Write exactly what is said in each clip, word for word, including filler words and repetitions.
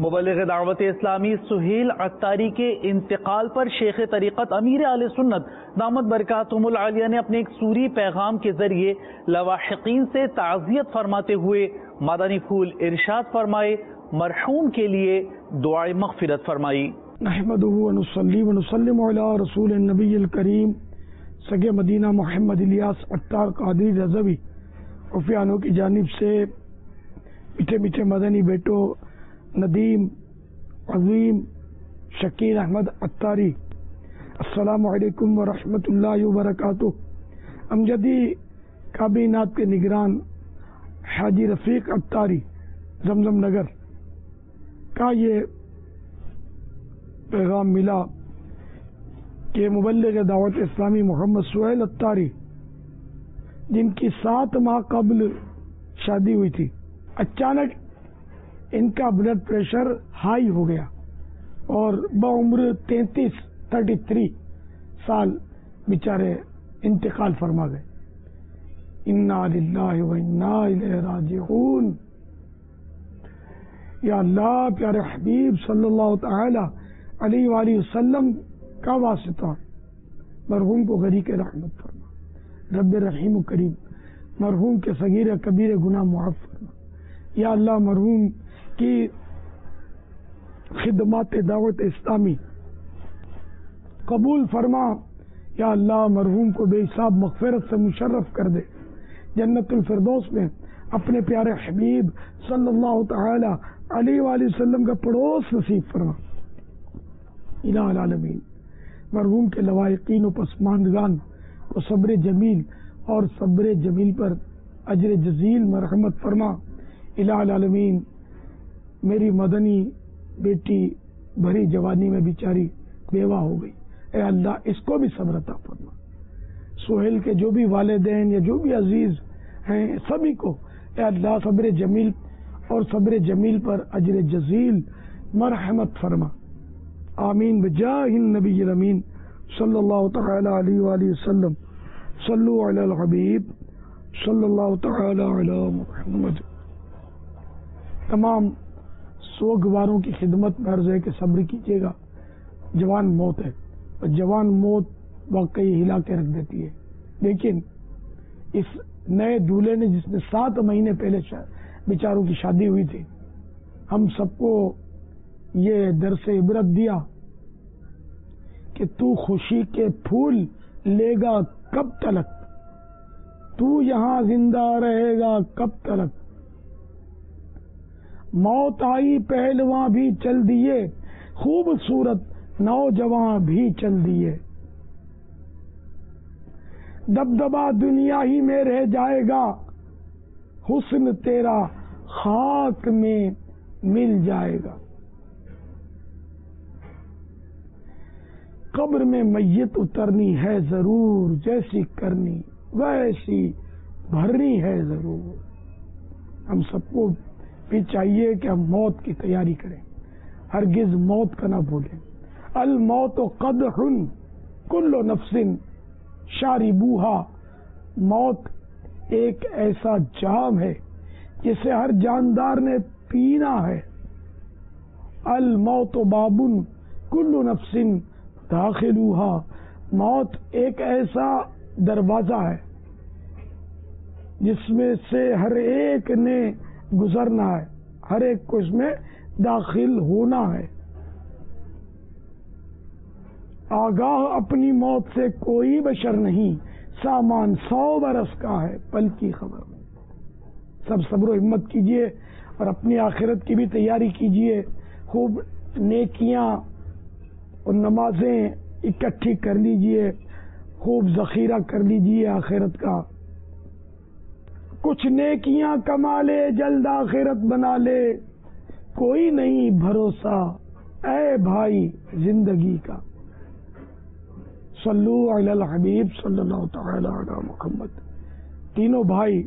مبلغ دعوت اسلامی سہیل عطاری کے انتقال پر شیخ طریقت امیر اہل سنت دامت برکاتہم العالیہ نے اپنے ایک سوری پیغام کے ذریعے لواحقین سے تعزیت فرماتے ہوئے مدنی پھول ارشاد فرمائے، مرحوم کے لیے دعائے مغفرت فرمائی۔ نحمدہ ونصلی ونسلم علی رسول النبی الکریم سگے مدینہ محمد الیاس عطار قادری رضوی عفیانوں کی جانب سے میٹھے میٹھے مدنی بیٹوں ندیم، عظیم، شکیل احمد عطاری، السلام علیکم ورحمۃ اللہ وبرکاتہ۔ امجدی کابینات کے نگران حاجی رفیق عطاری زمزم نگر کا یہ پیغام ملا کہ مبلغ دعوت اسلامی محمد سہیل عطاری، جن کی سات ماہ قبل شادی ہوئی تھی، اچانک ان کا بلڈ پریشر ہائی ہو گیا اور بعمر تینتیس تھرٹی تھری سال بیچارے انتقال فرما گئے۔ انا للہ و انا الیہ راجعون۔ یا اللہ، پیارے حبیب صلی اللہ تعالی علیہ وآلہ وسلم کا واسطہ مرحوم کو غریق رحمت فرما، رب رحیم و کریم مرحوم کے صغیر کبیر گناہ معاف فرما۔ یا اللہ، مرحوم کی خدمات دعوت اسلامی قبول فرما۔ یا اللہ، مرحوم کو بے حساب مغفرت سے مشرف کر دے، جنت الفردوس میں اپنے پیارے حبیب صلی اللہ تعالی علیہ وآلہ وسلم کا پڑوس نصیب فرما۔ الہ العالمین، مرحوم کے لوائقین و پسماندگان کو صبر جمیل اور صبر جمیل پر اجر جزیل مرحمت فرما۔ الہ العالمین، میری مدنی بیٹی بھری جوانی میں بیچاری بیوہ ہو گئی، اے اللہ اس کو بھی صبر عطا فرما۔ سہیل کے جو بھی والدین یا جو بھی عزیز ہیں سبھی کو اے اللہ صبر جمیل اور صبر جمیل پر اجر جزیل مرحمت فرما۔ آمین بجاہ النبی الامین صلی اللہ تعالی علیہ وآلہ وسلم۔ صلو علی الحبیب صلی اللہ تعالی علی محمد۔ تمام سوگواروں کی خدمت میں عرض ہے کہ صبر کیجیے گا، جوان موت ہے اور جوان موت واقعی ہلا کے رکھ دیتی ہے، لیکن اس نئے دولہے نے جس نے سات مہینے پہلے بیچاروں کی شادی ہوئی تھی، ہم سب کو یہ درس عبرت دیا کہ تو خوشی کے پھول لے گا کب تلک، تو یہاں زندہ رہے گا کب تلک، موت آئی پہلواں بھی چل دیے، خوبصورت نوجوان بھی چل دیے، دبدبا دنیا ہی میں رہ جائے گا، حسن تیرا خاک میں مل جائے گا، قبر میں میت اترنی ہے ضرور، جیسی کرنی ویسی بھرنی ہے ضرور۔ ہم سب کو بھی چاہیے کہ ہم موت کی تیاری کریں، ہرگز موت کا نہ بھولیں۔ الموت قدح کل نفس شاربوہا، موت ایک ایسا جام ہے جسے ہر جاندار نے پینا ہے۔ الموت باب کل نفس داخلوہا، موت ایک ایسا دروازہ ہے جس میں سے ہر ایک نے گزرنا ہے، ہر ایک کو اس میں داخل ہونا ہے۔ آگاہ اپنی موت سے کوئی بشر نہیں، سامان سو برس کا ہے پل کی خبر نہیں۔ سب صبر و ہمت کیجئے اور اپنی آخرت کی بھی تیاری کیجئے، خوب نیکیاں اور نمازیں اکٹھی کر لیجئے، خوب ذخیرہ کر لیجئے آخرت کا، کچھ نیکیاں کما لے جلد آخرت بنا لے، کوئی نہیں بھروسہ اے بھائی زندگی کا۔ صلو علی الحبیب صلی اللہ تعالی علی محمد۔ تینوں بھائی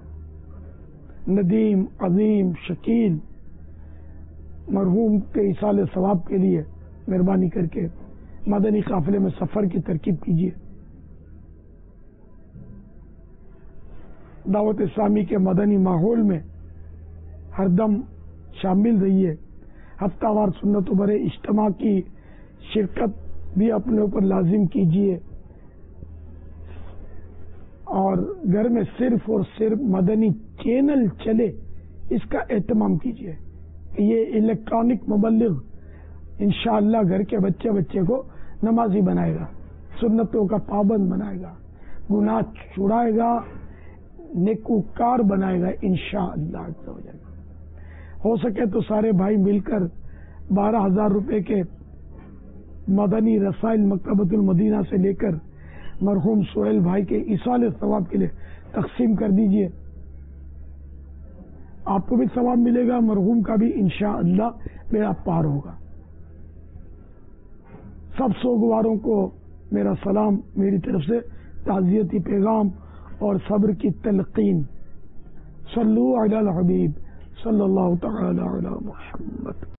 ندیم، عظیم، شکیل، مرحوم کے ایصال ثواب کے لیے مہربانی کر کے مدنی قافلے میں سفر کی ترکیب کیجیے۔ دعوت اسلامی کے مدنی ماحول میں ہر دم شامل رہیے، ہفتہ وار سنتوں بھرے اجتماع کی شرکت بھی اپنے اوپر لازم کیجیے، اور گھر میں صرف اور صرف مدنی چینل چلے اس کا اہتمام کیجیے کہ یہ الیکٹرانک مبلغ انشاءاللہ گھر کے بچے بچے کو نمازی بنائے گا، سنتوں کا پابند بنائے گا، گناہ چھڑائے گا، نیکوکار بنائے گا انشاءاللہ عز و جل۔ ہو سکے تو سارے بھائی مل کر بارہ ہزار روپے کے مدنی رسائل مکتبۃ المدینہ سے لے کر مرحوم سہیل بھائی کے ایصال ثواب کے لیے تقسیم کر دیجئے، آپ کو بھی ثواب ملے گا، مرحوم کا بھی انشاءاللہ بیڑا پار ہوگا۔ سب سوگواروں کو میرا سلام، میری طرف سے تعزیتی پیغام اور صبر کی تلقین۔ صلو علی الحبیب صلی اللہ تعالی علی محمد۔